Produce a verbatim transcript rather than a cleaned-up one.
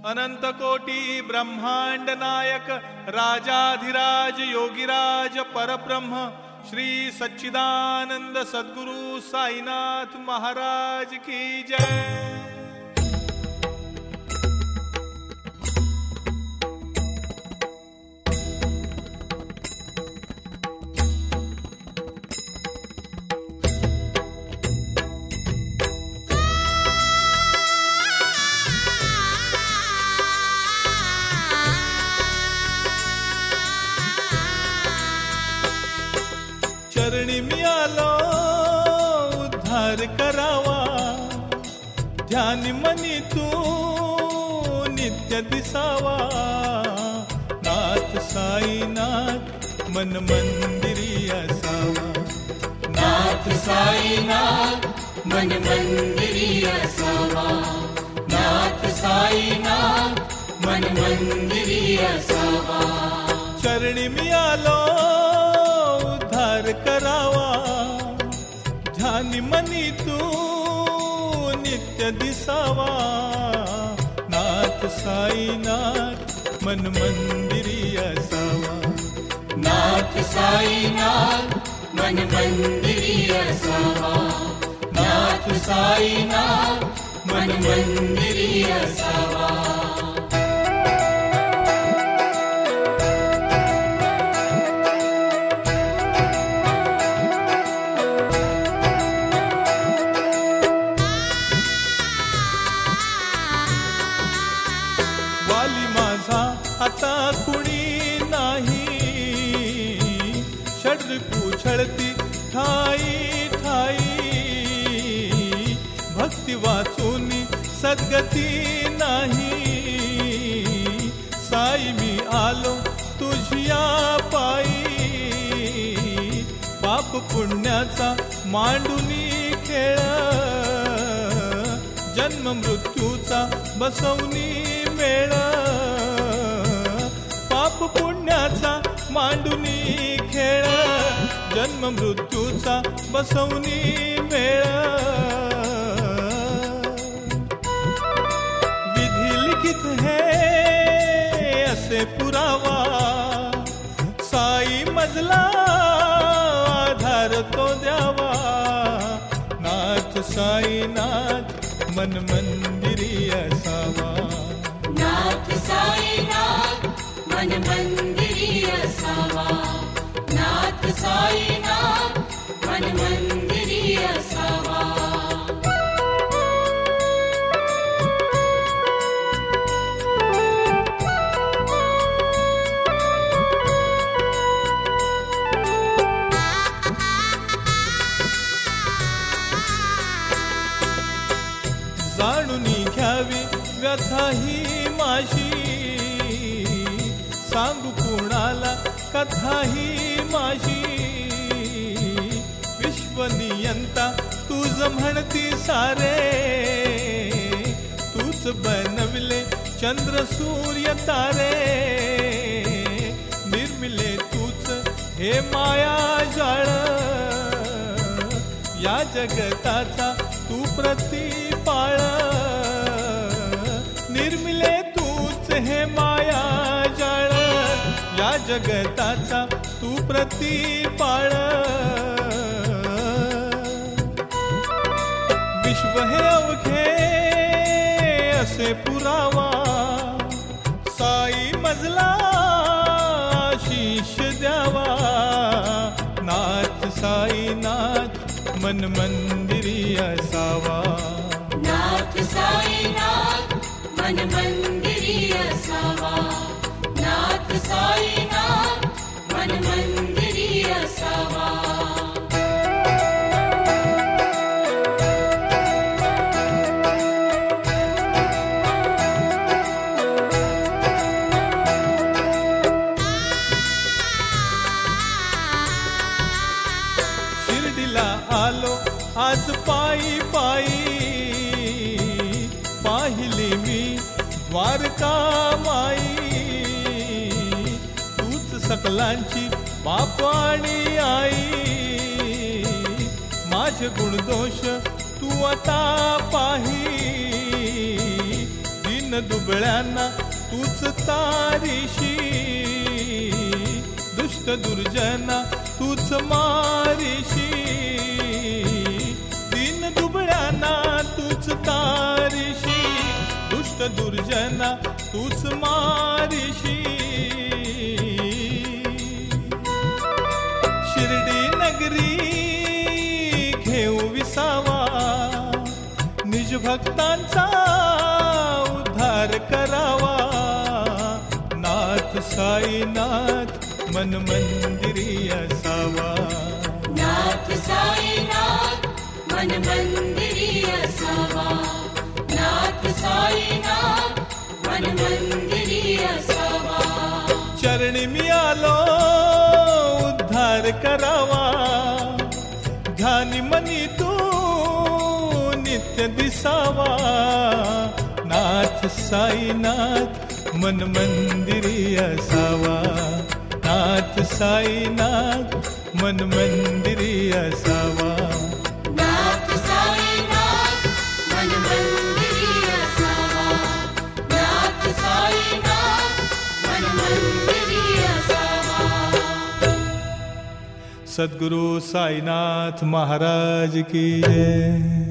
अनंत कोटी ब्रह्मांड नायक राजाधिराज योगीराज परब्रह्म श्री सच्चिदानंद सद्गुरु साईनाथ महाराज की जय। चरणी मी आलो उद्धार करावा, ध्यानी मनी तू नित्य दिसावा। नाथ साईनाथ मन मंदिरी असावा, नाथ साईनाथ मन मंदिरी असावा, नाथ साईनाथ मन मंदिरी असावा। चरणी मी आलो उद्धार करावा, ध्यानी मनी तू नित्य दिसावा। नाथ साईनाथ मन मंदिरी असावा, नाथ साईनाथ मन मंदिरी असावा, नाथ साईनाथ मन मंदिरी असावा। वाली माझा आता कुणी नाही, षड् कुछळती ठाई ठाई। भक्ती वाचूनी सद्गती नाही, साई मी आलो तुझिया पायी। पाप पुण्याचा मांडुनी खेळ, जन्म मृत्यूचा बसवनी मेळ। पाप पुण्याचा मांडुनी खेळ, जन्म मृत्यूचा बसवनी मेळ। विधी लिखित हे असे पुरावा, साई मजला आधार तो द्यावा। नाथ साईनाथ मन मंदिरी असावा, नाथ साईनाथ मन मंदिरी असावा, नाथ साईनाथ मन मंदिरी असावा। जाणूनी घ्यावी व्यथा ही माझी, सांगू कुणाला कथा ही माझी। विश्वनियंता तुझ म्हणती सारे, तूच बनविले चंद्र सूर्य तारे। निर्मिले तूच हे माया जाळ, या जगताचा तू प्रतिपाळ। निर्मिले तूच हे माया जाळ, या जगताचा तू प्रतिपाळ। विश्व हे अवघे असे पुरावा, साई मजला आशीष द्यावा। नाथ साईनाथ मन मंदिरी असावा, नाथ साईनाथ मन मंदिरी असावा, नाथ साईनाथ मन मंदिरी असावा। शिर्डीला आलो आज पायी पायी, पाहिली मी द्वारका माई। तूच सकलांची बाप आणि आई, माझे गुणदोष तू आता पाही। दिन दीन दुबळ्यांना तूच तारीशी, दुष्ट दुर्जना तूच मारीशी, दीन दुबळ्यांना तूच तारीशी, दुष्ट दुर्जना तूच मारीशी. शिर्डी नगरी घेऊ विसावा, निज भक्तांचा उद्धार करावा. नाथ साईनाथ मन मंदिरी असावा. नाथ साईनाथ मन मंदिरी असावा. नाथ साईनाथ मन मंदिरी असावा. चरणी मी आलो उद्धार करावा, ध्यानी मनी तू नित्य दिसावा. नाथ साईनाथ मन मंदिरी असावा. नाथ साईनाथ मन मंदिरी असावा. नाथ साईनाथ मन मंदिरी असावा. नाथ साईनाथ मन मंदिरी असावा. सद्गुरु साईनाथ महाराज की जय.